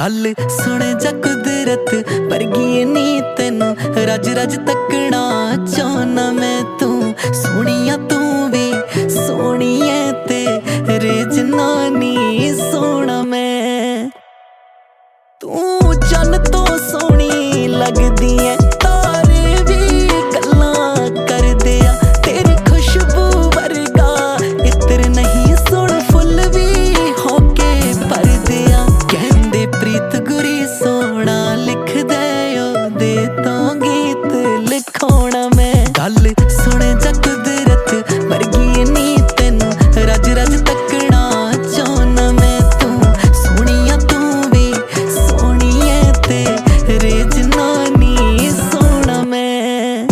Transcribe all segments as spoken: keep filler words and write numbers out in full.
गल सुन जा कुदरत वर्गी नी तेनू रज रज तकना चाहना मैं। तू सोनिया तू भी सोनी है तेरे जनानी सोना मैं। तू चन तो सोनी लगदी है तारे भी गल्लां करदे आ तेरी खुशबू वर्गा इत्र नहीं सुन फुल भी होके भरदे आ। कहंदे प्रीत गुरी सोना लिख दे ओदे तो गीत लिखोना मैं। गल सुन जा कुदरत वर्गी नी तेनू रज रज तकना चाहना मैं। तू सोनिया तू भी सोनी है तेरे जनानी सोना मैं।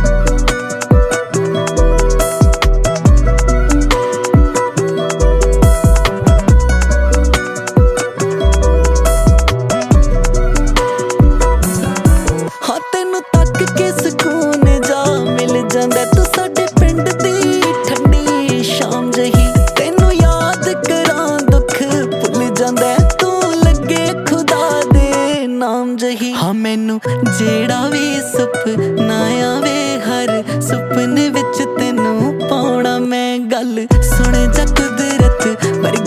हाँ तेनू तक के सुकून जा मिल जांदा तू साडे पिंड दी ठंडी शाम जही। तेनू याद करां दुख भुल जांदा तू लगे खुदा दे नाम जही। हाँ मैनू जेड़ा भी सुपना आवे हर सुपने विच तेनू पाउणा मैं। गल सुन जा कुदरत वर्गी